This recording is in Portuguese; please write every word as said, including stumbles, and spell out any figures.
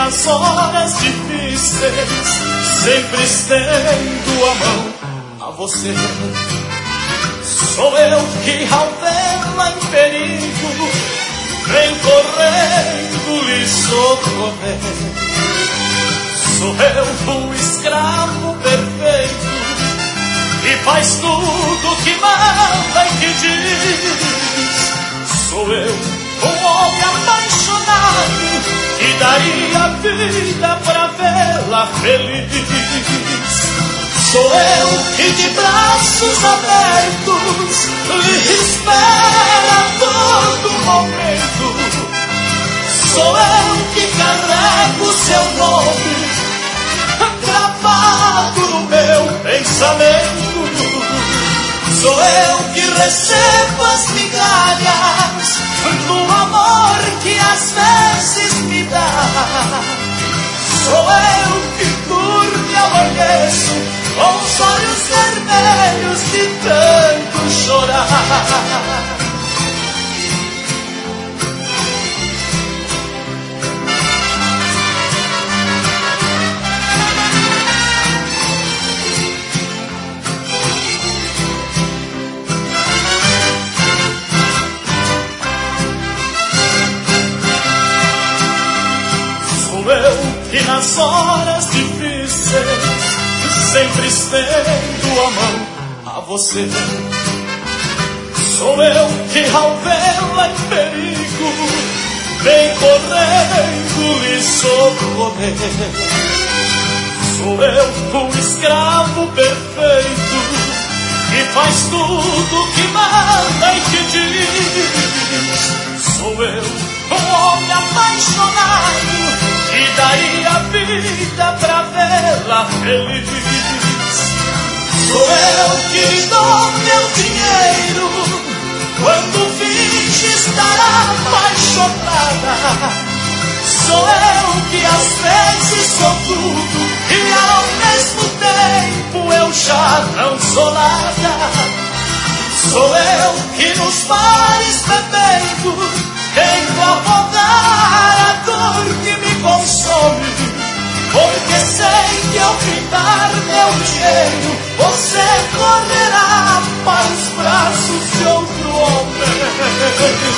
nas horas difíceis sempre estendo a mão a você. Sou eu que ao vê-la em perigo vem correndo lhe socorrer. Sou eu o escravo perfeito e faz tudo que manda e que diz. Sou eu um homem apaixonado que daria a vida pra vê-la feliz. Sou eu que de braços abertos lhe espera a todo momento. Sou eu que carrego seu nome gravado no meu pensamento. Sou eu que recebo as migalhas do amor que às vezes me dá. Sou eu que durmo e amanheço com os olhos vermelhos de tanto chorar. E nas horas difíceis sempre estendo a mão a você. Sou eu que ao vê-la em perigo vem correndo lhe socorrer. Sou eu o escravo perfeito que faz tudo que manda e que diz. Sou eu um homem apaixonado e daria a vida pra vê-la feliz. Sou eu que dou meu dinheiro quando finge estar apaixonada. Sou eu que às vezes sou tudo e ao mesmo tempo eu já não sou nada. Sou eu que nos bares bebendo tento afogar a dor que me consome, porque sei que ao findar meu dinheiro você correrá para os braços de outro homem.